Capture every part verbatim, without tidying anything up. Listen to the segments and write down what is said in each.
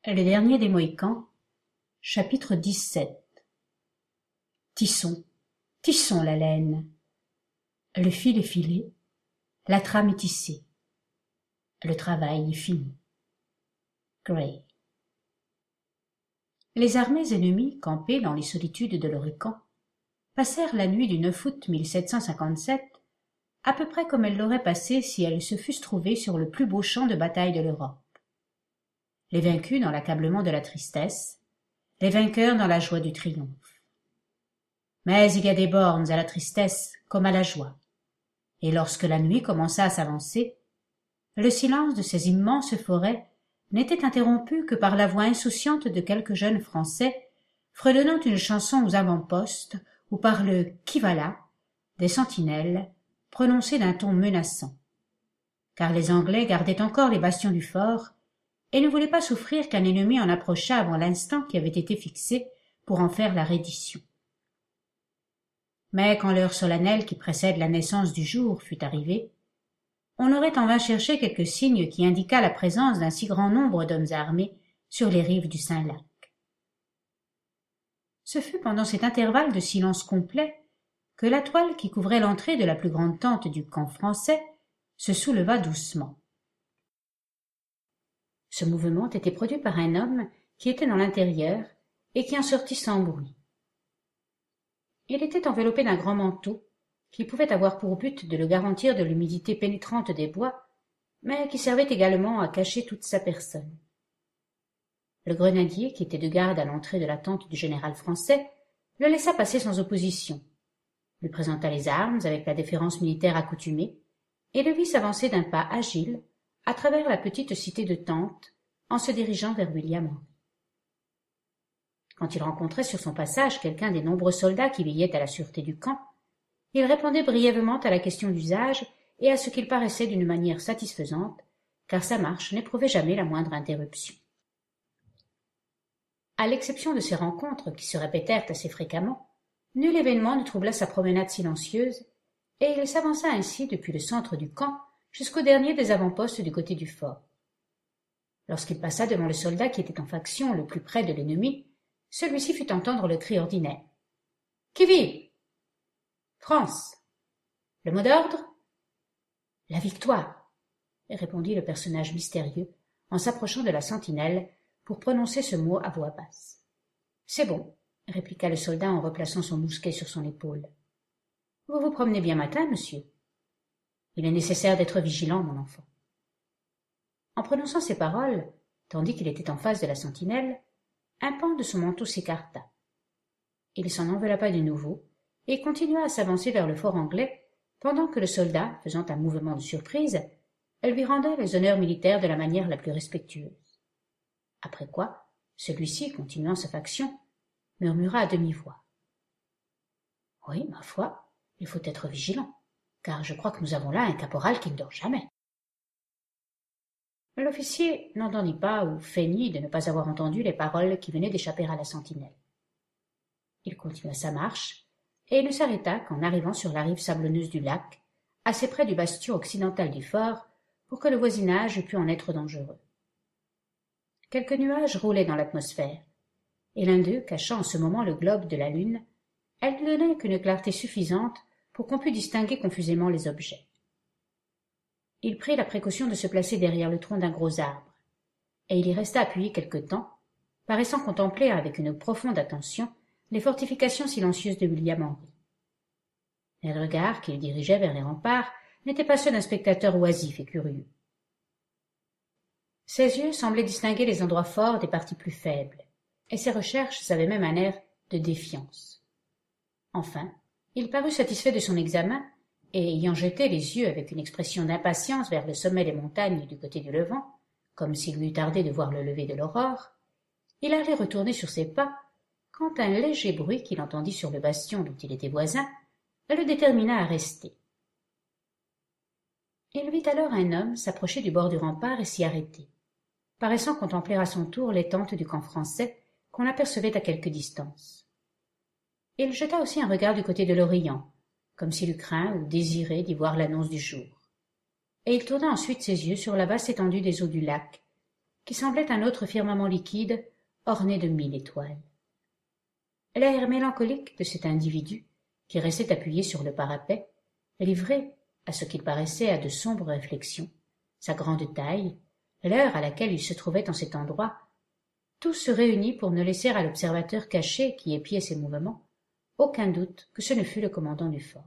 Le dernier des Mohicans, chapitre dix-sept. Tissons, tissons la laine. Le fil est filé, la trame est tissée. Le travail est fini. Gray. Les armées ennemies, campées dans les solitudes de l'Orican, passèrent la nuit du neuf août mille sept cent cinquante-sept à peu près comme elles l'auraient passé si elles se fussent trouvées sur le plus beau champ de bataille de l'Europe. Les vaincus dans l'accablement de la tristesse, les vainqueurs dans la joie du triomphe. Mais il y a des bornes à la tristesse comme à la joie, et lorsque la nuit commença à s'avancer, le silence de ces immenses forêts n'était interrompu que par la voix insouciante de quelques jeunes Français fredonnant une chanson aux avant-postes ou par le « qui va là » des sentinelles prononcé d'un ton menaçant. Car les Anglais gardaient encore les bastions du fort et ne voulaient pas souffrir qu'un ennemi en approchât avant l'instant qui avait été fixé pour en faire la reddition. Mais quand l'heure solennelle qui précède la naissance du jour fut arrivée, on aurait en vain cherché quelque signe qui indiquât la présence d'un si grand nombre d'hommes armés sur les rives du Saint-Lac. Ce fut pendant cet intervalle de silence complet que la toile qui couvrait l'entrée de la plus grande tente du camp français se souleva doucement. Ce mouvement était produit par un homme qui était dans l'intérieur et qui en sortit sans bruit. Il était enveloppé d'un grand manteau qui pouvait avoir pour but de le garantir de l'humidité pénétrante des bois, mais qui servait également à cacher toute sa personne. Le grenadier, qui était de garde à l'entrée de la tente du général français, le laissa passer sans opposition, lui présenta les armes avec la déférence militaire accoutumée, et le vit s'avancer d'un pas agile à travers la petite cité de tentes en se dirigeant vers William Henry. Quand il rencontrait sur son passage quelqu'un des nombreux soldats qui veillaient à la sûreté du camp, il répondait brièvement à la question d'usage et à ce qu'il paraissait d'une manière satisfaisante, car sa marche n'éprouvait jamais la moindre interruption. À l'exception de ces rencontres qui se répétèrent assez fréquemment, nul événement ne troubla sa promenade silencieuse, et il s'avança ainsi depuis le centre du camp jusqu'au dernier des avant-postes du côté du fort. Lorsqu'il passa devant le soldat qui était en faction le plus près de l'ennemi, celui-ci fit entendre le cri ordinaire. « Qui vive » ?»« France » ?»« Le mot d'ordre ?»« La victoire » répondit le personnage mystérieux en s'approchant de la sentinelle pour prononcer ce mot à voix basse. « C'est bon » répliqua le soldat en replaçant son mousquet sur son épaule. « Vous vous promenez bien matin, monsieur ? Il est nécessaire d'être vigilant, mon enfant. » En prononçant ces paroles, tandis qu'il était en face de la sentinelle, un pan de son manteau s'écarta. Il s'en enveloppa de nouveau et continua à s'avancer vers le fort anglais, pendant que le soldat, faisant un mouvement de surprise, lui rendait les honneurs militaires de la manière la plus respectueuse. Après quoi, celui-ci, continuant sa faction, murmura à demi-voix. « Oui, ma foi, il faut être vigilant, car je crois que nous avons là un caporal qui ne dort jamais. » L'officier n'entendit pas ou feignit de ne pas avoir entendu les paroles qui venaient d'échapper à la sentinelle. Il continua sa marche et ne s'arrêta qu'en arrivant sur la rive sablonneuse du lac, assez près du bastion occidental du fort, pour que le voisinage eût pu en être dangereux. Quelques nuages roulaient dans l'atmosphère, et l'un d'eux, cachant en ce moment le globe de la lune, elle ne donnait qu'une clarté suffisante pour qu'on pût distinguer confusément les objets. Il prit la précaution de se placer derrière le tronc d'un gros arbre, et il y resta appuyé quelque temps, paraissant contempler avec une profonde attention les fortifications silencieuses de William Henry. Les regards qu'il dirigeait vers les remparts n'étaient pas ceux d'un spectateur oisif et curieux. Ses yeux semblaient distinguer les endroits forts des parties plus faibles, et ses recherches avaient même un air de défiance. Enfin, il parut satisfait de son examen, et ayant jeté les yeux avec une expression d'impatience vers le sommet des montagnes du côté du Levant, comme s'il lui eût tardé de voir le lever de l'aurore, il allait retourner sur ses pas, quand un léger bruit qu'il entendit sur le bastion dont il était voisin le détermina à rester. Il vit alors un homme s'approcher du bord du rempart et s'y arrêter, paraissant contempler à son tour les tentes du camp français qu'on apercevait à quelque distance. Il jeta aussi un regard du côté de l'Orient, comme s'il eût craint ou désiré d'y voir l'annonce du jour, et il tourna ensuite ses yeux sur la vaste étendue des eaux du lac, qui semblait un autre firmament liquide orné de mille étoiles. L'air mélancolique de cet individu, qui restait appuyé sur le parapet, livré, à ce qu'il paraissait, à de sombres réflexions, sa grande taille, l'heure à laquelle il se trouvait en cet endroit, tout se réunit pour ne laisser à l'observateur caché qui épiait ses mouvements aucun doute que ce ne fût le commandant du fort.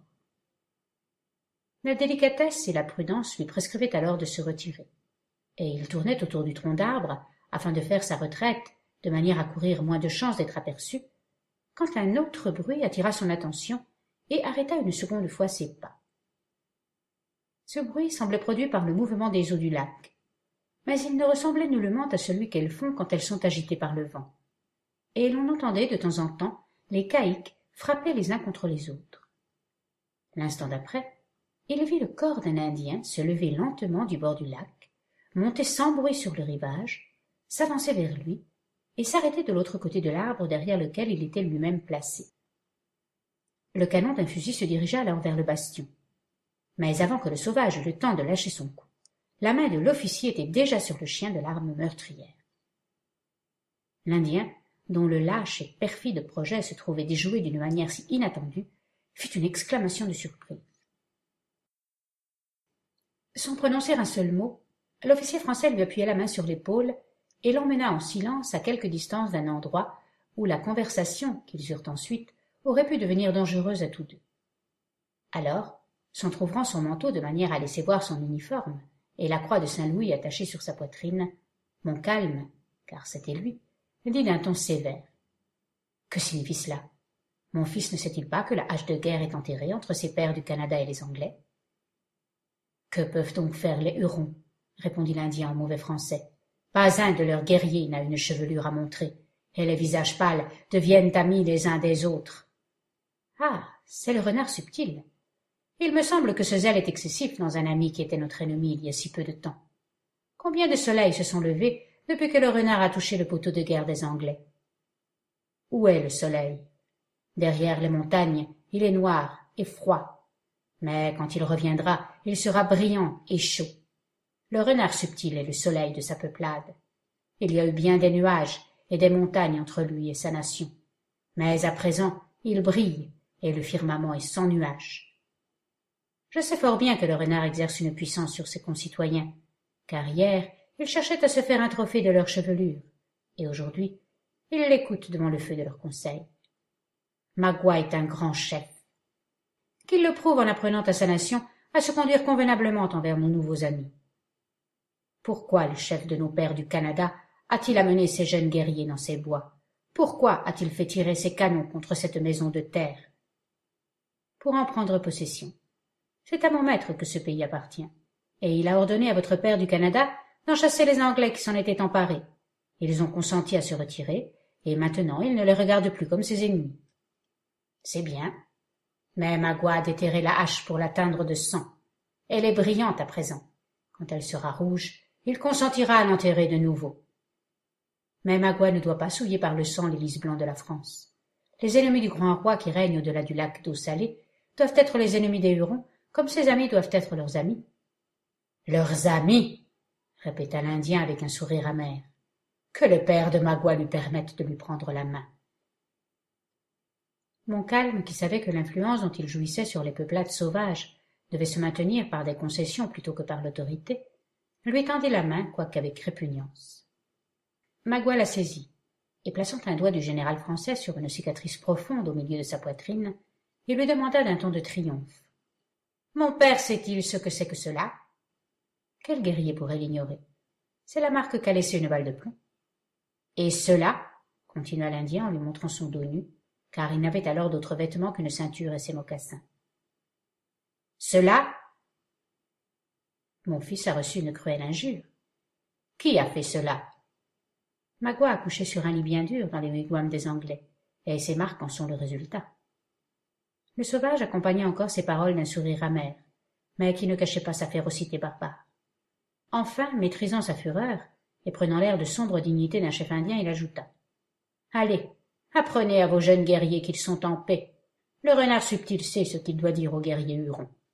La délicatesse et la prudence lui prescrivaient alors de se retirer, et il tournait autour du tronc d'arbre afin de faire sa retraite de manière à courir moins de chances d'être aperçu, quand un autre bruit attira son attention et arrêta une seconde fois ses pas. Ce bruit semblait produit par le mouvement des eaux du lac, mais il ne ressemblait nullement à celui qu'elles font quand elles sont agitées par le vent, et l'on entendait de temps en temps les caïques frapper les uns contre les autres. L'instant d'après, il vit le corps d'un Indien se lever lentement du bord du lac, monter sans bruit sur le rivage, s'avancer vers lui et s'arrêter de l'autre côté de l'arbre derrière lequel il était lui-même placé. Le canon d'un fusil se dirigea alors vers le bastion, mais avant que le sauvage eût le temps de lâcher son coup, la main de l'officier était déjà sur le chien de l'arme meurtrière. L'Indien, dont le lâche et perfide projet se trouvait déjoué d'une manière si inattendue, fit une exclamation de surprise. Sans prononcer un seul mot, l'officier français lui appuya la main sur l'épaule et l'emmena en silence à quelque distance d'un endroit où la conversation qu'ils eurent ensuite aurait pu devenir dangereuse à tous deux. Alors, s'entr'ouvrant son manteau de manière à laisser voir son uniforme et la croix de Saint-Louis attachée sur sa poitrine, Montcalm, car c'était lui, dit d'un ton sévère. « Que signifie cela? Mon fils ne sait-il pas que la hache de guerre est enterrée entre ses pères du Canada et les Anglais? »« Que peuvent donc faire les Hurons? » répondit l'Indien en mauvais français. « Pas un de leurs guerriers n'a une chevelure à montrer, et les visages pâles deviennent amis les uns des autres. »« Ah, c'est le renard subtil. Il me semble que ce zèle est excessif dans un ami qui était notre ennemi il y a si peu de temps. Combien de soleils se sont levés depuis que le renard a touché le poteau de guerre des Anglais? Où est le soleil? Derrière les montagnes, il est noir et froid. Mais quand il reviendra, il sera brillant et chaud. Le renard subtil est le soleil de sa peuplade. Il y a eu bien des nuages et des montagnes entre lui et sa nation. Mais à présent, il brille et le firmament est sans nuages. Je sais fort bien que le renard exerce une puissance sur ses concitoyens, car hier, il cherchait à se faire un trophée de leur chevelure, et aujourd'hui, il l'écoute devant le feu de leurs conseils. Magua est un grand chef. Qu'il le prouve en apprenant à sa nation à se conduire convenablement envers nos nouveaux amis. Pourquoi le chef de nos pères du Canada a-t-il amené ces jeunes guerriers dans ces bois? Pourquoi a-t-il fait tirer ses canons contre cette maison de terre? Pour en prendre possession. C'est à mon maître que ce pays appartient, et il a ordonné à votre père du Canada d'en chasser les Anglais qui s'en étaient emparés. Ils ont consenti à se retirer, et maintenant il ne les regarde plus comme ses ennemis. C'est bien, mais Magua a déterré la hache pour la teindre de sang. Elle est brillante à présent. Quand elle sera rouge, il consentira à l'enterrer de nouveau. Mais Magua ne doit pas souiller par le sang les lys blancs de la France. Les ennemis du grand roi qui règne au-delà du lac d'eau salée doivent être les ennemis des Hurons, comme ses amis doivent être leurs amis. « Leurs amis !» répéta l'Indien avec un sourire amer. « Que le père de Magua lui permette de lui prendre la main. » Montcalm, qui savait que l'influence dont il jouissait sur les peuplades sauvages devait se maintenir par des concessions plutôt que par l'autorité, lui tendit la main, quoique avec répugnance. Magua la saisit, et plaçant un doigt du général français sur une cicatrice profonde au milieu de sa poitrine, il lui demanda d'un ton de triomphe. « Mon père sait-il ce que c'est que cela ?» Quel guerrier pourrait l'ignorer? C'est la marque qu'a laissée une balle de plomb. « Et cela ?» continua l'Indien en lui montrant son dos nu, car il n'avait alors d'autres vêtements qu'une ceinture et ses mocassins. « Cela ?» Mon fils a reçu une cruelle injure. « Qui a fait cela ?» Magua a couché sur un lit bien dur dans les wigwams des Anglais, et ces marques en sont le résultat. Le sauvage accompagna encore ces paroles d'un sourire amer, mais qui ne cachait pas sa férocité barbare. Enfin, maîtrisant sa fureur, et prenant l'air de sombre dignité d'un chef indien, il ajouta. « Allez, apprenez à vos jeunes guerriers qu'ils sont en paix. Le renard subtil sait ce qu'il doit dire aux guerriers hurons. »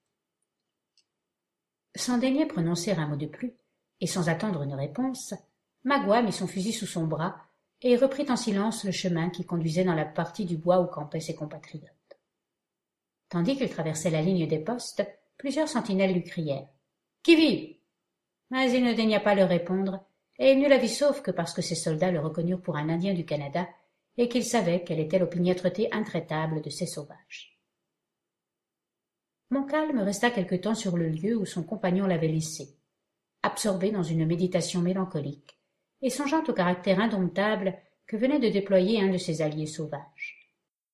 Sans daigner prononcer un mot de plus, et sans attendre une réponse, Magua mit son fusil sous son bras et reprit en silence le chemin qui conduisait dans la partie du bois où campaient ses compatriotes. Tandis qu'il traversait la ligne des postes, plusieurs sentinelles lui crièrent « Qui vive ?» Mais il ne daigna pas leur répondre, et il n'eut la vie sauve que parce que ses soldats le reconnurent pour un Indien du Canada et qu'ils savaient quelle était l'opiniâtreté intraitable de ces sauvages. Montcalm resta quelque temps sur le lieu où son compagnon l'avait laissé, absorbé dans une méditation mélancolique, et songeant au caractère indomptable que venait de déployer un de ses alliés sauvages.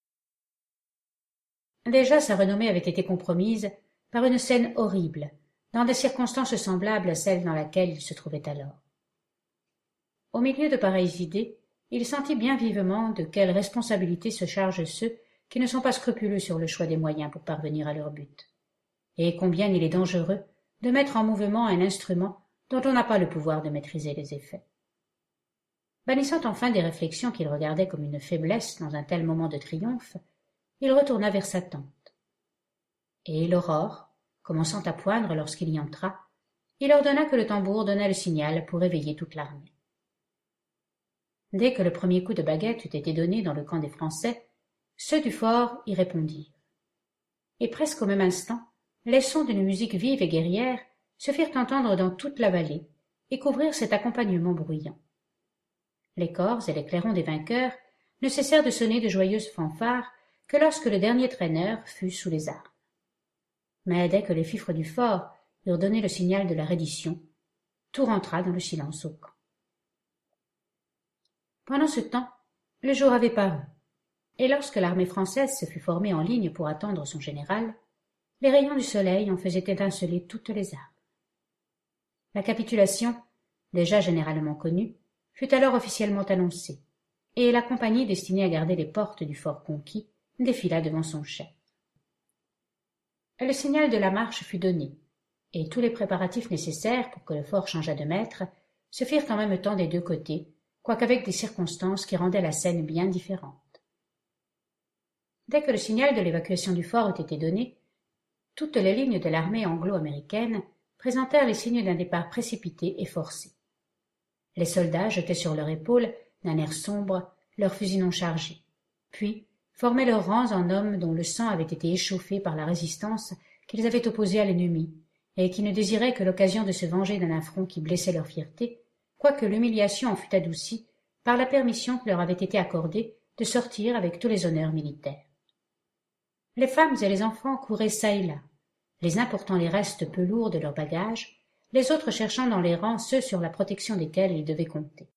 Déjà sa renommée avait été compromise par une scène horrible, dans des circonstances semblables à celle dans laquelle il se trouvait alors. Au milieu de pareilles idées, il sentit bien vivement de quelle responsabilité se chargent ceux qui ne sont pas scrupuleux sur le choix des moyens pour parvenir à leur but, et combien il est dangereux de mettre en mouvement un instrument dont on n'a pas le pouvoir de maîtriser les effets. Bannissant enfin des réflexions qu'il regardait comme une faiblesse dans un tel moment de triomphe, il retourna vers sa tente. Et l'aurore, commençant à poindre lorsqu'il y entra, il ordonna que le tambour donnât le signal pour réveiller toute l'armée. Dès que le premier coup de baguette eut été donné dans le camp des Français, ceux du fort y répondirent. Et presque au même instant, les sons d'une musique vive et guerrière se firent entendre dans toute la vallée et couvrirent cet accompagnement bruyant. Les cors et les clairons des vainqueurs ne cessèrent de sonner de joyeuses fanfares que lorsque le dernier traîneur fut sous les armes. Mais dès que les fifres du fort eurent donné le signal de la reddition, tout rentra dans le silence au camp. Pendant ce temps, le jour avait paru, et lorsque l'armée française se fut formée en ligne pour attendre son général, les rayons du soleil en faisaient étinceler toutes les armes. La capitulation, déjà généralement connue, fut alors officiellement annoncée, et la compagnie destinée à garder les portes du fort conquis défila devant son chef. Le signal de la marche fut donné, et tous les préparatifs nécessaires pour que le fort changeât de maître se firent en même temps des deux côtés, quoiqu'avec des circonstances qui rendaient la scène bien différente. Dès que le signal de l'évacuation du fort eut été donné, toutes les lignes de l'armée anglo-américaine présentèrent les signes d'un départ précipité et forcé. Les soldats jetaient sur leurs épaules, d'un air sombre, leurs fusils non chargés, puis formaient leurs rangs en hommes dont le sang avait été échauffé par la résistance qu'ils avaient opposée à l'ennemi, et qui ne désiraient que l'occasion de se venger d'un affront qui blessait leur fierté, quoique l'humiliation en fût adoucie par la permission qui leur avait été accordée de sortir avec tous les honneurs militaires. Les femmes et les enfants couraient çà et là, les uns portant les restes peu lourds de leurs bagages, les autres cherchant dans les rangs ceux sur la protection desquels ils devaient compter.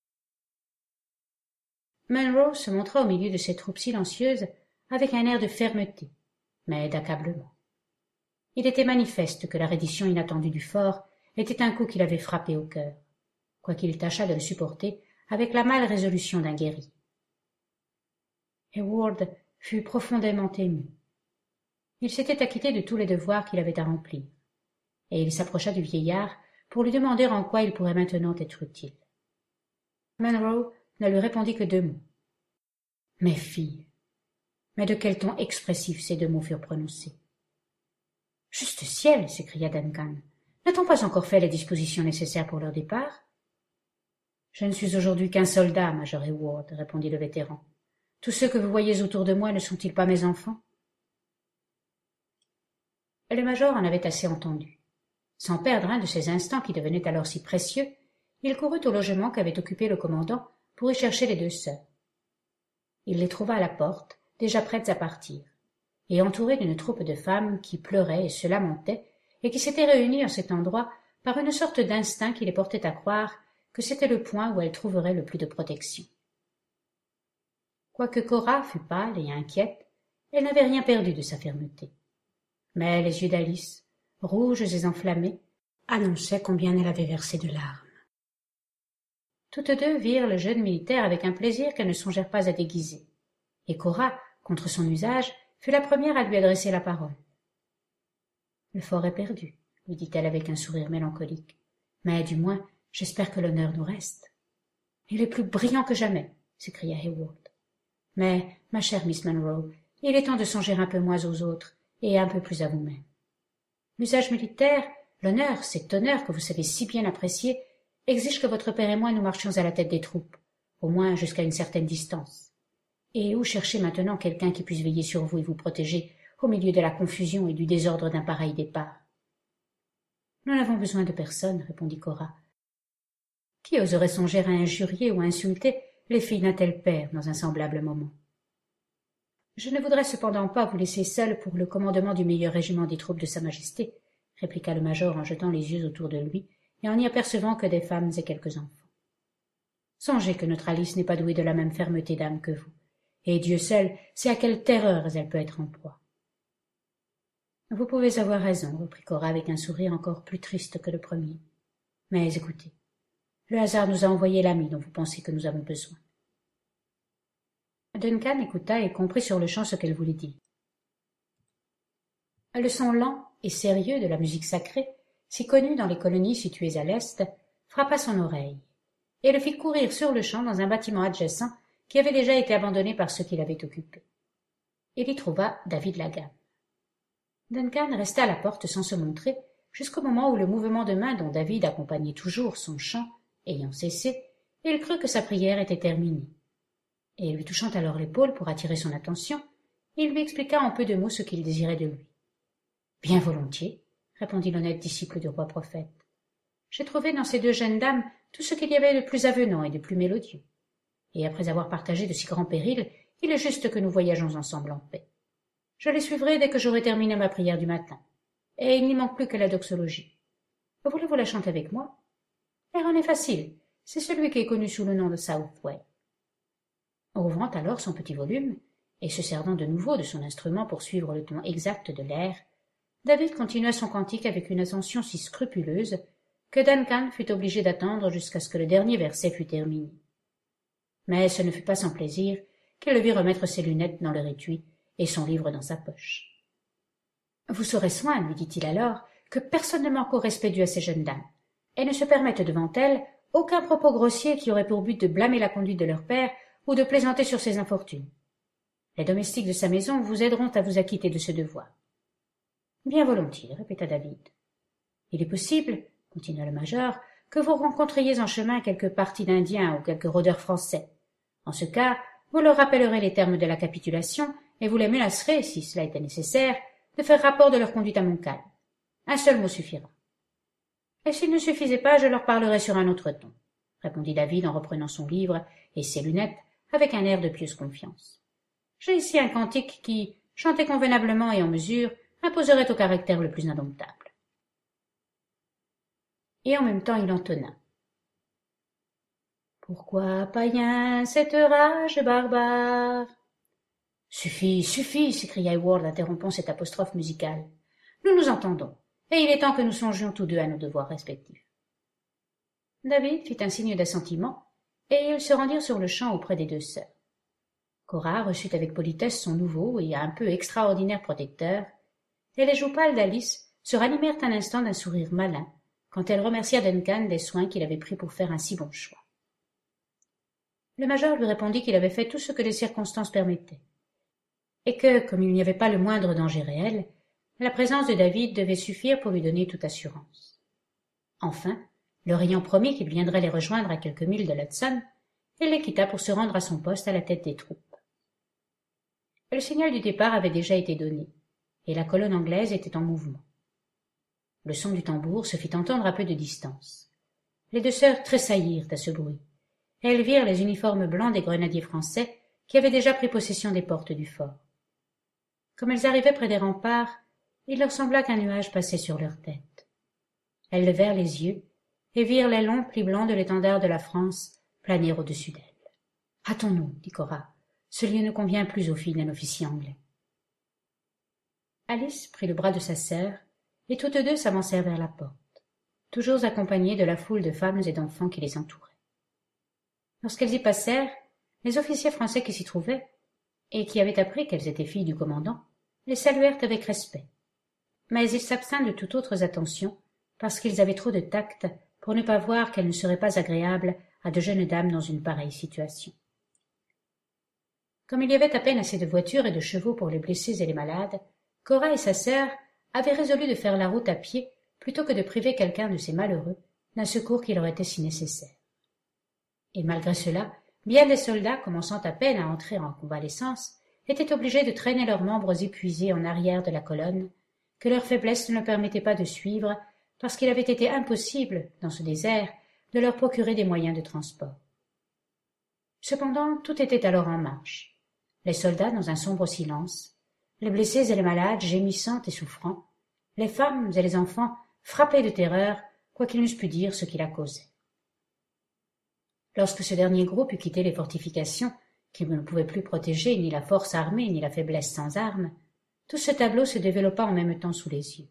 Munro se montra au milieu de ces troupes silencieuses avec un air de fermeté, mais d'accablement. Il était manifeste que la reddition inattendue du fort était un coup qui l'avait frappé au cœur, quoiqu'il tâchât de le supporter avec la mâle résolution d'un guerrier. Heyward fut profondément ému. Il s'était acquitté de tous les devoirs qu'il avait à remplir, et il s'approcha du vieillard pour lui demander en quoi il pourrait maintenant être utile. Munro ne lui répondit que deux mots. « Mes filles !» Mais de quel ton expressif ces deux mots furent prononcés. « Juste ciel !» s'écria Duncan. « N'a-t-on pas encore fait les dispositions nécessaires pour leur départ ?»« Je ne suis aujourd'hui qu'un soldat, Major Heyward, » répondit le vétéran. « Tous ceux que vous voyez autour de moi ne sont-ils pas mes enfants ?» Le major en avait assez entendu. Sans perdre un de ces instants qui devenaient alors si précieux, il courut au logement qu'avait occupé le commandant pour y chercher les deux sœurs. Il les trouva à la porte, déjà prêtes à partir, et entourées d'une troupe de femmes qui pleuraient et se lamentaient, et qui s'étaient réunies en cet endroit par une sorte d'instinct qui les portait à croire que c'était le point où elles trouveraient le plus de protection. Quoique Cora fût pâle et inquiète, elle n'avait rien perdu de sa fermeté. Mais les yeux d'Alice, rouges et enflammés, annonçaient combien elle avait versé de larmes. Toutes deux virent le jeune militaire avec un plaisir qu'elles ne songèrent pas à déguiser, et Cora, contre son usage, fut la première à lui adresser la parole. « Le fort est perdu, » lui dit-elle avec un sourire mélancolique, « mais du moins j'espère que l'honneur nous reste. »« Il est plus brillant que jamais, » s'écria Heyward. « Mais, ma chère Miss Munro, il est temps de songer un peu moins aux autres et un peu plus à vous-même. L'usage militaire, l'honneur, cet honneur que vous savez si bien apprécier, exige que votre père et moi nous marchions à la tête des troupes, au moins jusqu'à une certaine distance. Et où chercher maintenant quelqu'un qui puisse veiller sur vous et vous protéger au milieu de la confusion et du désordre d'un pareil départ? Nous n'avons besoin de personne, répondit Cora. Qui oserait songer à injurier ou à insulter les filles d'un tel père dans un semblable moment? Je ne voudrais cependant pas vous laisser seul pour le commandement du meilleur régiment des troupes de Sa Majesté, répliqua le major en jetant les yeux autour de lui et en n'y apercevant que des femmes et quelques enfants. Songez que notre Alice n'est pas douée de la même fermeté d'âme que vous, et Dieu seul sait à quelles terreurs elle peut être en proie. Vous pouvez avoir raison, reprit Cora avec un sourire encore plus triste que le premier. Mais écoutez, le hasard nous a envoyé l'ami dont vous pensez que nous avons besoin. Duncan écouta et comprit sur le champ ce qu'elle voulait dire. Le son lent et sérieux de la musique sacrée, si connue dans les colonies situées à l'est, frappa son oreille, et le fit courir sur le champ dans un bâtiment adjacent qui avait déjà été abandonné par ceux qui l'avaient occupé. Il y trouva David Lagan. Duncan resta à la porte sans se montrer jusqu'au moment où le mouvement de main dont David accompagnait toujours son chant ayant cessé, il crut que sa prière était terminée. Et lui touchant alors l'épaule pour attirer son attention, il lui expliqua en peu de mots ce qu'il désirait de lui. « Bien volontiers, » répondit l'honnête disciple du roi prophète. « J'ai trouvé dans ces deux jeunes dames tout ce qu'il y avait de plus avenant et de plus mélodieux. Et après avoir partagé de si grands périls, il est juste que nous voyageons ensemble en paix. Je les suivrai dès que j'aurai terminé ma prière du matin. Et il n'y manque plus que la doxologie. Voulez-vous la chanter avec moi? L'air en est facile, c'est celui qui est connu sous le nom de Southway. » Ouvrant alors son petit volume, et se servant de nouveau de son instrument pour suivre le ton exact de l'air, David continua son cantique avec une attention si scrupuleuse que Duncan fut obligé d'attendre jusqu'à ce que le dernier verset fût terminé. Mais ce ne fut pas sans plaisir qu'il le vit remettre ses lunettes dans leur étui et son livre dans sa poche. « Vous aurez soin, lui dit-il alors, que personne ne manque au respect dû à ces jeunes dames, et ne se permette devant elles aucun propos grossier qui aurait pour but de blâmer la conduite de leur père ou de plaisanter sur ses infortunes. Les domestiques de sa maison vous aideront à vous acquitter de ce devoir. » « Bien volontiers, » répéta David. « Il est possible, continua le major, que vous rencontriez en chemin quelques partis d'Indiens ou quelques rôdeurs français. En ce cas, vous leur rappellerez les termes de la capitulation et vous les menacerez, si cela était nécessaire, de faire rapport de leur conduite à Montcalm. Un seul mot suffira. »« Et s'il ne suffisait pas, je leur parlerai sur un autre ton, » répondit David en reprenant son livre et ses lunettes avec un air de pieuse confiance. « J'ai ici un cantique qui, chanté convenablement et en mesure, imposerait au caractère le plus indomptable. » Et en même temps il entonna. « Pourquoi, païen, cette rage barbare ?» « Suffit, suffit, s'écria Heyward, interrompant cette apostrophe musicale. « Nous nous entendons, et il est temps que nous songions tous deux à nos devoirs respectifs. » David fit un signe d'assentiment, et ils se rendirent sur le champ auprès des deux sœurs. Cora reçut avec politesse son nouveau et un peu extraordinaire protecteur, et les joues pâles d'Alice se ranimèrent un instant d'un sourire malin quand elle remercia Duncan des soins qu'il avait pris pour faire un si bon choix. Le major lui répondit qu'il avait fait tout ce que les circonstances permettaient, et que, comme il n'y avait pas le moindre danger réel, la présence de David devait suffire pour lui donner toute assurance. Enfin, leur ayant promis qu'il viendrait les rejoindre à quelques milles de l'Hudson, il les quitta pour se rendre à son poste à la tête des troupes. Le signal du départ avait déjà été donné, et la colonne anglaise était en mouvement. Le son du tambour se fit entendre à peu de distance. Les deux sœurs tressaillirent à ce bruit, et elles virent les uniformes blancs des grenadiers français qui avaient déjà pris possession des portes du fort. Comme elles arrivaient près des remparts, il leur sembla qu'un nuage passait sur leur tête. Elles levèrent les yeux et virent les longs plis blancs de l'étendard de la France planer au-dessus d'elles. « Hâtons-nous, » dit Cora. « Ce lieu ne convient plus aux filles d'un officier anglais. » Alice prit le bras de sa sœur, et toutes deux s'avancèrent vers la porte, toujours accompagnées de la foule de femmes et d'enfants qui les entourait. Lorsqu'elles y passèrent, les officiers français qui s'y trouvaient, et qui avaient appris qu'elles étaient filles du commandant, les saluèrent avec respect. Mais ils s'abstinrent de toute autre attention, parce qu'ils avaient trop de tact pour ne pas voir qu'elles ne seraient pas agréables à de jeunes dames dans une pareille situation. Comme il y avait à peine assez de voitures et de chevaux pour les blessés et les malades, Cora et sa sœur avaient résolu de faire la route à pied plutôt que de priver quelqu'un de ces malheureux d'un secours qui leur était si nécessaire. Et malgré cela, bien des soldats, commençant à peine à entrer en convalescence, étaient obligés de traîner leurs membres épuisés en arrière de la colonne, que leur faiblesse ne leur permettait pas de suivre, parce qu'il avait été impossible, dans ce désert, de leur procurer des moyens de transport. Cependant, tout était alors en marche. Les soldats dans un sombre silence, les blessés et les malades gémissant et souffrant, les femmes et les enfants frappés de terreur, quoiqu'ils n'eussent pu dire ce qui la causait. Lorsque ce dernier groupe eut quitté les fortifications, qui ne pouvaient plus protéger ni la force armée ni la faiblesse sans armes, tout ce tableau se développa en même temps sous les yeux.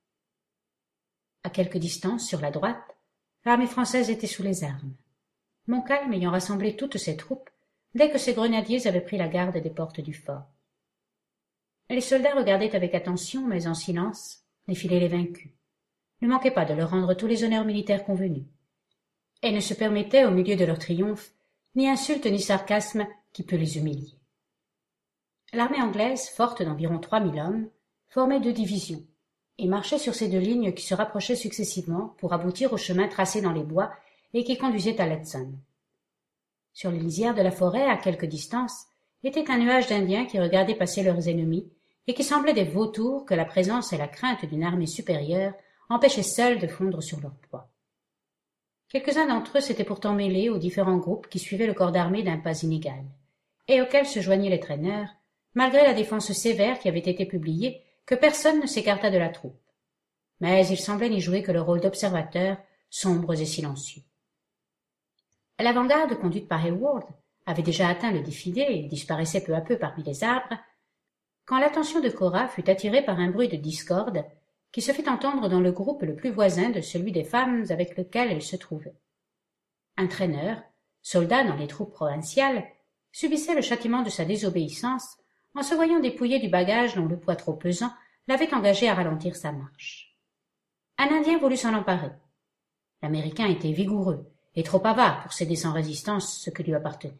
À quelque distance, sur la droite, l'armée française était sous les armes. Montcalm ayant rassemblé toutes ses troupes, dès que ses grenadiers avaient pris la garde des portes du fort. Les soldats regardaient avec attention, mais en silence, défiler les vaincus, ne manquaient pas de leur rendre tous les honneurs militaires convenus, et ne se permettaient, au milieu de leur triomphe, ni insultes ni sarcasmes qui peut les humilier. L'armée anglaise, forte d'environ trois mille hommes, formait deux divisions, et marchait sur ces deux lignes qui se rapprochaient successivement pour aboutir au chemin tracé dans les bois et qui conduisait à Letson. Sur les lisières de la forêt, à quelque distance, était un nuage d'Indiens qui regardaient passer leurs ennemis et qui semblaient des vautours que la présence et la crainte d'une armée supérieure empêchaient seuls de fondre sur leur proie. Quelques-uns d'entre eux s'étaient pourtant mêlés aux différents groupes qui suivaient le corps d'armée d'un pas inégal, et auxquels se joignaient les traîneurs, malgré la défense sévère qui avait été publiée, que personne ne s'écarta de la troupe. Mais ils semblaient n'y jouer que le rôle d'observateurs, sombres et silencieux. L'avant-garde, conduite par Hayward, avait déjà atteint le défilé et disparaissait peu à peu parmi les arbres, quand l'attention de Cora fut attirée par un bruit de discorde qui se fit entendre dans le groupe le plus voisin de celui des femmes avec lequel elle se trouvait. Un traîneur, soldat dans les troupes provinciales, subissait le châtiment de sa désobéissance en se voyant dépouillé du bagage dont le poids trop pesant l'avait engagé à ralentir sa marche. Un Indien voulut s'en emparer. L'Américain était vigoureux et trop avare pour céder sans résistance ce qui lui appartenait.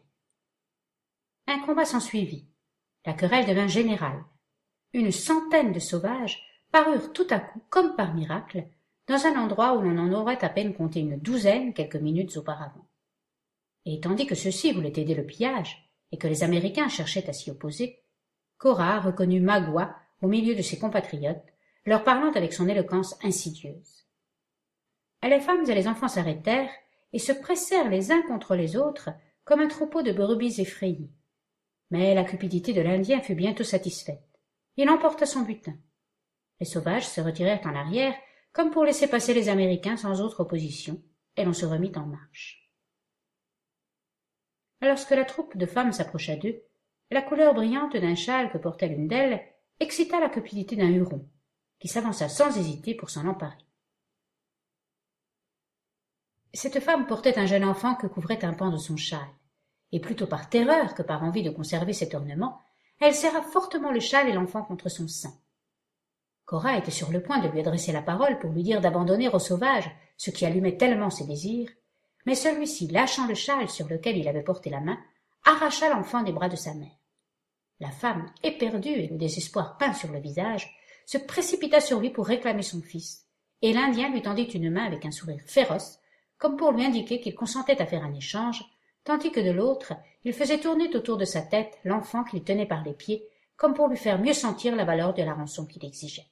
Un combat s'ensuivit. La querelle devint générale. Une centaine de sauvages parurent tout à coup, comme par miracle, dans un endroit où l'on en aurait à peine compté une douzaine quelques minutes auparavant. Et tandis que ceux-ci voulaient aider le pillage, et que les Américains cherchaient à s'y opposer, Cora reconnut Magua au milieu de ses compatriotes, leur parlant avec son éloquence insidieuse. Les femmes et les enfants s'arrêtèrent et se pressèrent les uns contre les autres comme un troupeau de brebis effrayées. Mais la cupidité de l'Indien fut bientôt satisfaite. Il emporta son butin. Les sauvages se retirèrent en arrière comme pour laisser passer les Américains sans autre opposition, et l'on se remit en marche. Lorsque la troupe de femmes s'approcha d'eux, la couleur brillante d'un châle que portait l'une d'elles excita la cupidité d'un Huron, qui s'avança sans hésiter pour s'en emparer. Cette femme portait un jeune enfant que couvrait un pan de son châle, et plutôt par terreur que par envie de conserver cet ornement, elle serra fortement le châle et l'enfant contre son sein. Cora était sur le point de lui adresser la parole pour lui dire d'abandonner au sauvage ce qui allumait tellement ses désirs, mais celui-ci, lâchant le châle sur lequel il avait porté la main, arracha l'enfant des bras de sa mère. La femme, éperdue et le désespoir peint sur le visage, se précipita sur lui pour réclamer son fils, et l'Indien lui tendit une main avec un sourire féroce, comme pour lui indiquer qu'il consentait à faire un échange, tandis que de l'autre, il faisait tourner autour de sa tête l'enfant qu'il tenait par les pieds, comme pour lui faire mieux sentir la valeur de la rançon qu'il exigeait.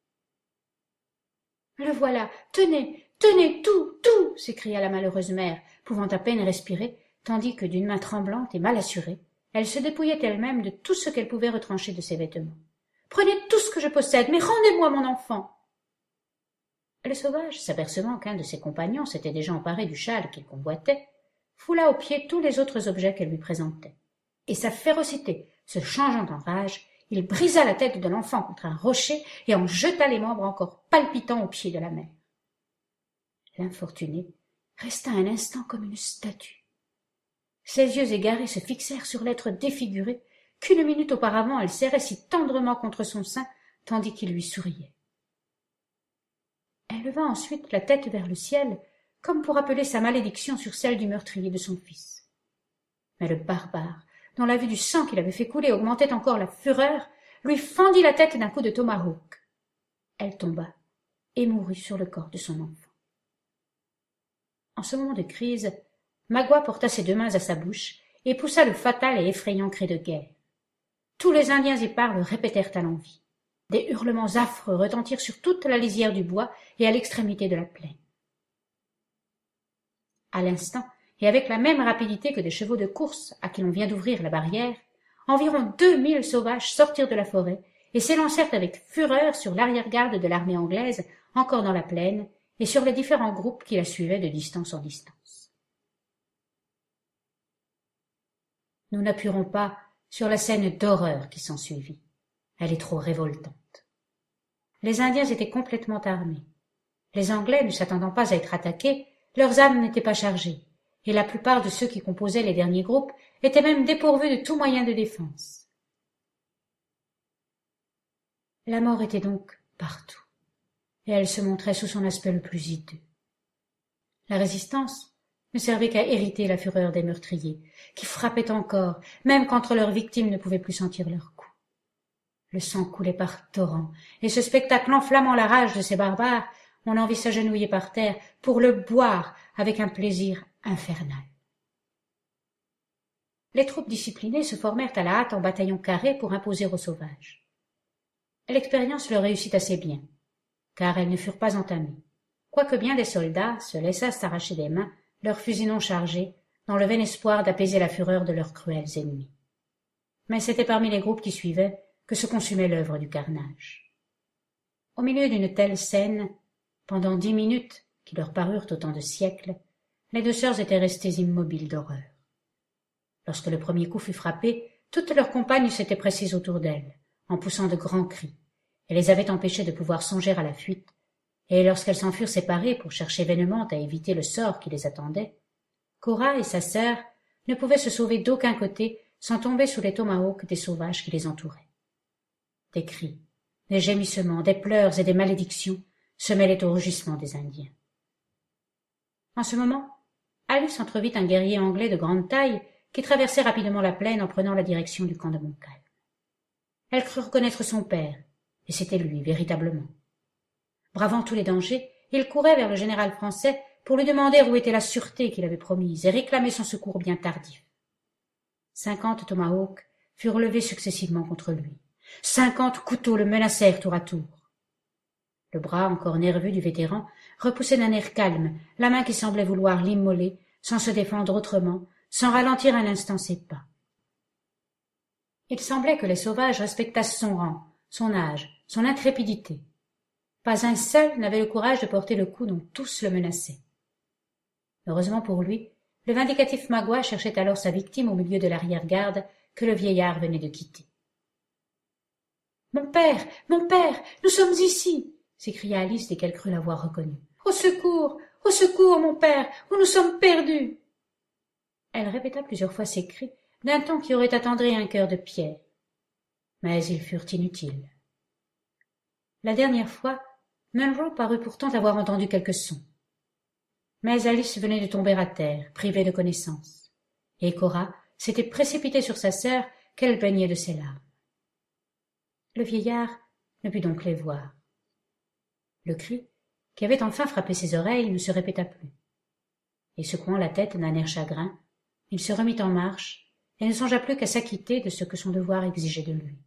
« Le voilà, tenez, tenez, tout, tout !» s'écria la malheureuse mère, pouvant à peine respirer, tandis que d'une main tremblante et mal assurée, elle se dépouillait elle-même de tout ce qu'elle pouvait retrancher de ses vêtements. « Prenez tout ce que je possède, mais rendez-moi mon enfant !» Le sauvage, s'apercevant qu'un de ses compagnons s'était déjà emparé du châle qu'il convoitait, foula aux pieds tous les autres objets qu'elle lui présentait, et sa férocité se changeant en rage, il brisa la tête de l'enfant contre un rocher et en jeta les membres encore palpitants aux pieds de la mère. L'infortunée resta un instant comme une statue. Ses yeux égarés se fixèrent sur l'être défiguré qu'une minute auparavant elle serrait si tendrement contre son sein tandis qu'il lui souriait. Elle leva ensuite la tête vers le ciel comme pour appeler sa malédiction sur celle du meurtrier de son fils. Mais le barbare, dont la vue du sang qu'il avait fait couler augmentait encore la fureur, lui fendit la tête d'un coup de tomahawk. Elle tomba et mourut sur le corps de son enfant. En ce moment de crise, Magua porta ses deux mains à sa bouche et poussa le fatal et effrayant cri de guerre. Tous les Indiens épars le répétèrent à l'envi. Des hurlements affreux retentirent sur toute la lisière du bois et à l'extrémité de la plaine. À l'instant, et avec la même rapidité que des chevaux de course à qui l'on vient d'ouvrir la barrière, environ deux mille sauvages sortirent de la forêt et s'élancèrent avec fureur sur l'arrière-garde de l'armée anglaise, encore dans la plaine, et sur les différents groupes qui la suivaient de distance en distance. Nous n'appuierons pas sur la scène d'horreur qui s'ensuivit. Elle est trop révoltante. Les Indiens étaient complètement armés. Les Anglais, ne s'attendant pas à être attaqués, leurs armes n'étaient pas chargées, et la plupart de ceux qui composaient les derniers groupes étaient même dépourvus de tout moyen de défense. La mort était donc partout, et elle se montrait sous son aspect le plus hideux. La résistance ne servait qu'à hériter la fureur des meurtriers, qui frappaient encore, même quand leurs victimes ne pouvaient plus sentir leurs coups. Le sang coulait par torrents, et ce spectacle enflammant la rage de ces barbares, on en vit s'agenouiller par terre pour le boire avec un plaisir infernal. Les troupes disciplinées se formèrent à la hâte en bataillons carrés pour imposer aux sauvages. L'expérience leur réussit assez bien, car elles ne furent pas entamées, quoique bien des soldats se laissassent arracher des mains leurs fusils non chargés, dans le vain espoir d'apaiser la fureur de leurs cruels ennemis. Mais c'était parmi les groupes qui suivaient que se consumait l'œuvre du carnage. Au milieu d'une telle scène, pendant dix minutes, qui leur parurent autant de siècles, les deux sœurs étaient restées immobiles d'horreur. Lorsque le premier coup fut frappé, toutes leurs compagnes s'étaient pressées autour d'elles, en poussant de grands cris, et les avaient empêchées de pouvoir songer à la fuite, et lorsqu'elles s'en furent séparées pour chercher vainement à éviter le sort qui les attendait, Cora et sa sœur ne pouvaient se sauver d'aucun côté sans tomber sous les tomahawks des sauvages qui les entouraient. Des cris, des gémissements, des pleurs et des malédictions se mêlaient au rugissement des Indiens. En ce moment, Alice entrevit un guerrier anglais de grande taille qui traversait rapidement la plaine en prenant la direction du camp de Montcalm. Elle crut reconnaître son père, et c'était lui, véritablement. Bravant tous les dangers, il courait vers le général français pour lui demander où était la sûreté qu'il avait promise et réclamer son secours bien tardif. Cinquante tomahawks furent levés successivement contre lui. Cinquante couteaux le menacèrent tour à tour. Le bras encore nerveux du vétéran repoussait d'un air calme la main qui semblait vouloir l'immoler, sans se défendre autrement, sans ralentir un instant ses pas. Il semblait que les sauvages respectassent son rang, son âge, son intrépidité. Pas un seul n'avait le courage de porter le coup dont tous le menaçaient. Heureusement pour lui, le vindicatif Magua cherchait alors sa victime au milieu de l'arrière-garde que le vieillard venait de quitter. « Mon père, mon père, nous sommes ici !» s'écria Alice dès qu'elle crut l'avoir reconnu. « Au secours, au secours, mon père, ou nous sommes perdus !» Elle répéta plusieurs fois ces cris d'un ton qui aurait attendri un cœur de pierre. Mais ils furent inutiles. La dernière fois, Munro parut pourtant avoir entendu quelques sons. Mais Alice venait de tomber à terre, privée de connaissance, et Cora s'était précipitée sur sa sœur qu'elle baignait de ses larmes. Le vieillard ne put donc les voir. Le cri, qui avait enfin frappé ses oreilles, ne se répéta plus. Et secouant la tête d'un air chagrin, il se remit en marche et ne songea plus qu'à s'acquitter de ce que son devoir exigeait de lui.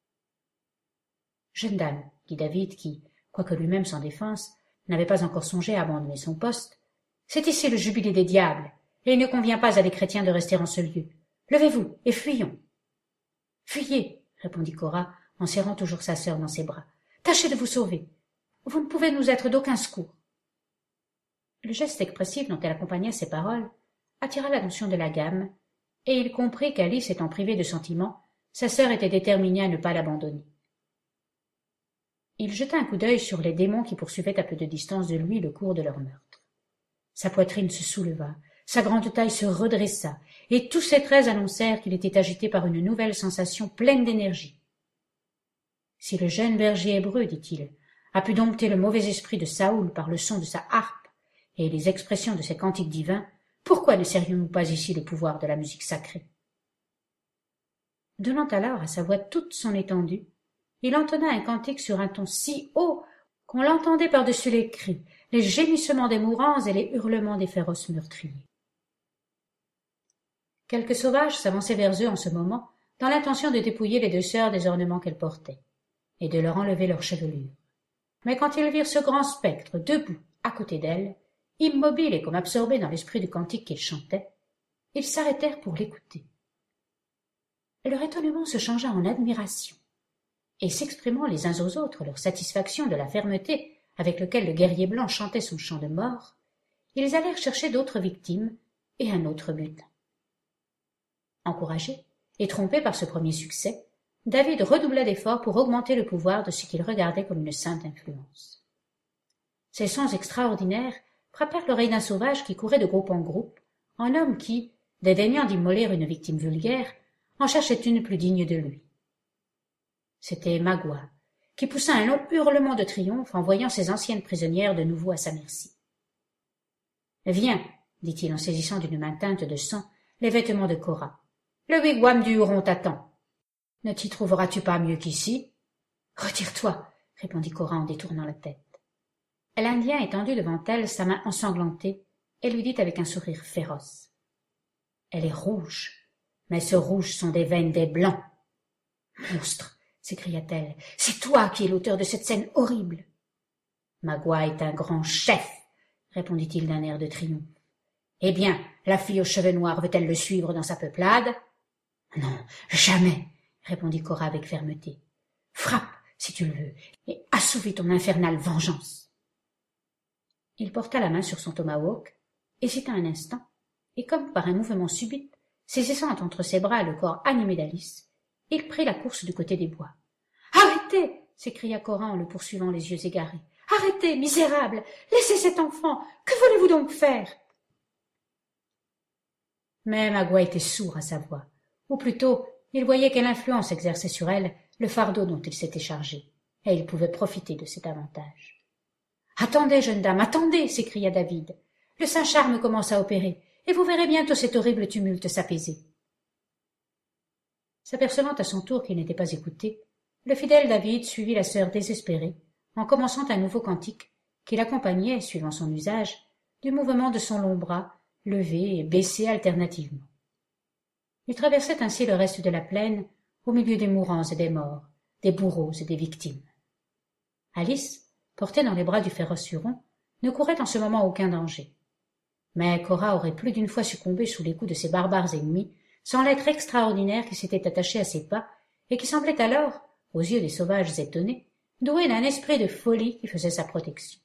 « Jeune dame, dit David, qui, quoique lui-même sans défense, n'avait pas encore songé à abandonner son poste, c'est ici le jubilé des diables, et il ne convient pas à des chrétiens de rester en ce lieu. Levez-vous et fuyons. »« Fuyez, répondit Cora, en serrant toujours sa sœur dans ses bras. Tâchez de vous sauver. Vous ne pouvez nous être d'aucun secours. Le geste expressif dont elle accompagna ces paroles attira l'attention de la gamme, et il comprit qu'Alice étant privée de sentiments, sa sœur était déterminée à ne pas l'abandonner. Il jeta un coup d'œil sur les démons qui poursuivaient à peu de distance de lui le cours de leur meurtre. Sa poitrine se souleva, sa grande taille se redressa, et tous ses traits annoncèrent qu'il était agité par une nouvelle sensation pleine d'énergie. Si le jeune berger hébreu, dit-il, a pu dompter le mauvais esprit de Saoul par le son de sa harpe et les expressions de ses cantiques divins, pourquoi ne serrions-nous pas ici le pouvoir de la musique sacrée? Donnant alors à sa voix toute son étendue, il entonna un cantique sur un ton si haut qu'on l'entendait par-dessus les cris, les gémissements des mourants et les hurlements des féroces meurtriers. Quelques sauvages s'avançaient vers eux en ce moment, dans l'intention de dépouiller les deux sœurs des ornements qu'elles portaient, et de leur enlever leurs chevelures. Mais quand ils virent ce grand spectre debout à côté d'elles, immobile et comme absorbé dans l'esprit du cantique qu'il chantait, ils s'arrêtèrent pour l'écouter. Leur étonnement se changea en admiration, et s'exprimant les uns aux autres leur satisfaction de la fermeté avec laquelle le guerrier blanc chantait son chant de mort, ils allèrent chercher d'autres victimes et un autre butin. Encouragé et trompé par ce premier succès, David redoubla d'efforts pour augmenter le pouvoir de ce qu'il regardait comme une sainte influence. Ces sons extraordinaires frappèrent l'oreille d'un sauvage qui courait de groupe en groupe, en homme qui, dédaignant d'immoler une victime vulgaire, en cherchait une plus digne de lui. C'était Magua, qui poussa un long hurlement de triomphe en voyant ses anciennes prisonnières de nouveau à sa merci. « Viens, dit-il en saisissant d'une main teinte de sang les vêtements de Cora. Le wigwam du Huron t'attend. Ne t'y trouveras-tu pas mieux qu'ici? Retire-toi, répondit Cora en détournant la tête. L'Indien étendit devant elle sa main ensanglantée et lui dit avec un sourire féroce. Elle est rouge, mais ce rouge sont des veines des blancs. Monstre, s'écria-t-elle, c'est toi qui es l'auteur de cette scène horrible. Magua est un grand chef, répondit-il d'un air de triomphe. Eh bien, la fille aux cheveux noirs veut-elle le suivre dans sa peuplade? Non, jamais, répondit Cora avec fermeté. Frappe, si tu le veux, et assouvis ton infernale vengeance. Il porta la main sur son tomahawk, hésita un instant, et comme par un mouvement subit, saisissant entre ses bras le corps animé d'Alice, il prit la course du côté des bois. « Arrêtez !» s'écria Cora en le poursuivant les yeux égarés. « Arrêtez, misérable! Laissez cet enfant! Que voulez-vous donc faire ?» Mais Magua était sourd à sa voix, ou plutôt, il voyait quelle influence exerçait sur elle le fardeau dont il s'était chargé, et il pouvait profiter de cet avantage. « Attendez, jeune dame, attendez !» s'écria David. « Le Saint-Charme commence à opérer, et vous verrez bientôt cet horrible tumulte s'apaiser. » S'apercevant à son tour qu'il n'était pas écouté, le fidèle David suivit la sœur désespérée, en commençant un nouveau cantique, qui l'accompagnait, suivant son usage, du mouvement de son long bras, levé et baissé alternativement. Il traversait ainsi le reste de la plaine, au milieu des mourants et des morts, des bourreaux et des victimes. Alice, portée dans les bras du féroce Huron, ne courait en ce moment aucun danger. Mais Cora aurait plus d'une fois succombé sous les coups de ses barbares ennemis, sans l'être extraordinaire qui s'était attaché à ses pas, et qui semblait alors, aux yeux des sauvages étonnés, doué d'un esprit de folie qui faisait sa protection.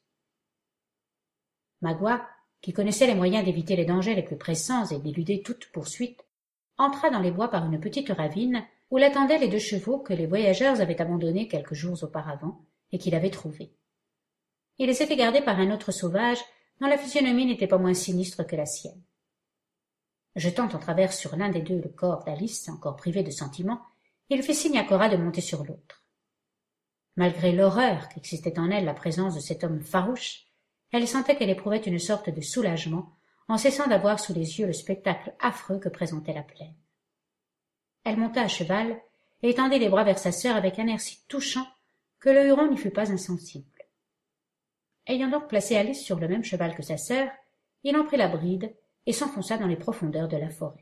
Magua, qui connaissait les moyens d'éviter les dangers les plus pressants et d'éluder toute poursuite, entra dans les bois par une petite ravine où l'attendaient les deux chevaux que les voyageurs avaient abandonnés quelques jours auparavant et qu'il avait trouvés. Ils étaient gardés par un autre sauvage dont la physionomie n'était pas moins sinistre que la sienne. Jetant en travers sur l'un des deux le corps d'Alice, encore privé de sentiment, il fit signe à Cora de monter sur l'autre. Malgré l'horreur qu'excitait en elle la présence de cet homme farouche, elle sentait qu'elle éprouvait une sorte de soulagement en cessant d'avoir sous les yeux le spectacle affreux que présentait la plaine. Elle monta à cheval et étendit les bras vers sa sœur avec un air si touchant que le Huron n'y fut pas insensible. Ayant donc placé Alice sur le même cheval que sa sœur, il en prit la bride et s'enfonça dans les profondeurs de la forêt.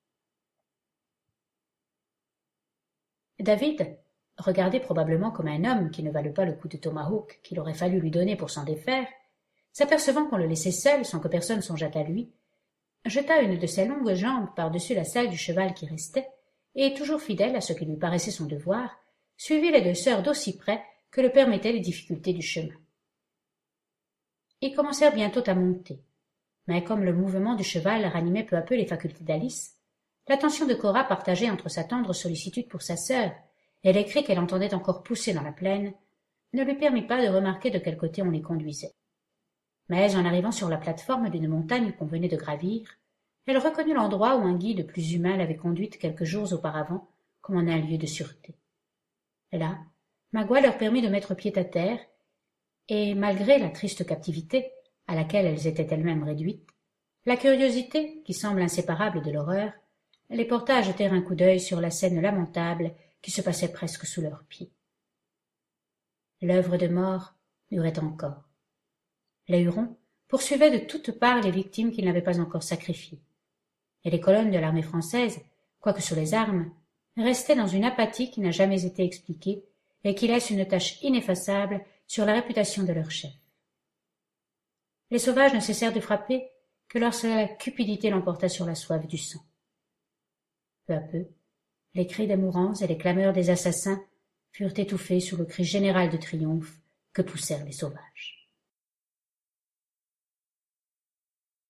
David, regardé probablement comme un homme qui ne valait pas le coup de tomahawk qu'il aurait fallu lui donner pour s'en défaire, s'apercevant qu'on le laissait seul sans que personne songeât à lui, jeta une de ses longues jambes par-dessus la selle du cheval qui restait, et, toujours fidèle à ce qui lui paraissait son devoir, suivit les deux sœurs d'aussi près que le permettaient les difficultés du chemin. Ils commencèrent bientôt à monter, mais comme le mouvement du cheval ranimait peu à peu les facultés d'Alice, l'attention de Cora partagée entre sa tendre sollicitude pour sa sœur et les cris qu'elle entendait encore pousser dans la plaine, ne lui permit pas de remarquer de quel côté on les conduisait. Mais en arrivant sur la plate-forme d'une montagne qu'on venait de gravir, elle reconnut l'endroit où un guide plus humain l'avait conduite quelques jours auparavant comme en un lieu de sûreté. Là, Magua leur permit de mettre pied à terre, et malgré la triste captivité à laquelle elles étaient elles-mêmes réduites, la curiosité, qui semble inséparable de l'horreur, les porta à jeter un coup d'œil sur la scène lamentable qui se passait presque sous leurs pieds. L'œuvre de mort durait encore. Les Hurons poursuivaient de toutes parts les victimes qu'ils n'avaient pas encore sacrifiées, et les colonnes de l'armée française, quoique sur les armes, restaient dans une apathie qui n'a jamais été expliquée et qui laisse une tache ineffaçable sur la réputation de leur chef. Les sauvages ne cessèrent de frapper que lorsque la cupidité l'emporta sur la soif du sang. Peu à peu, les cris des mourants et les clameurs des assassins furent étouffés sous le cri général de triomphe que poussèrent les sauvages.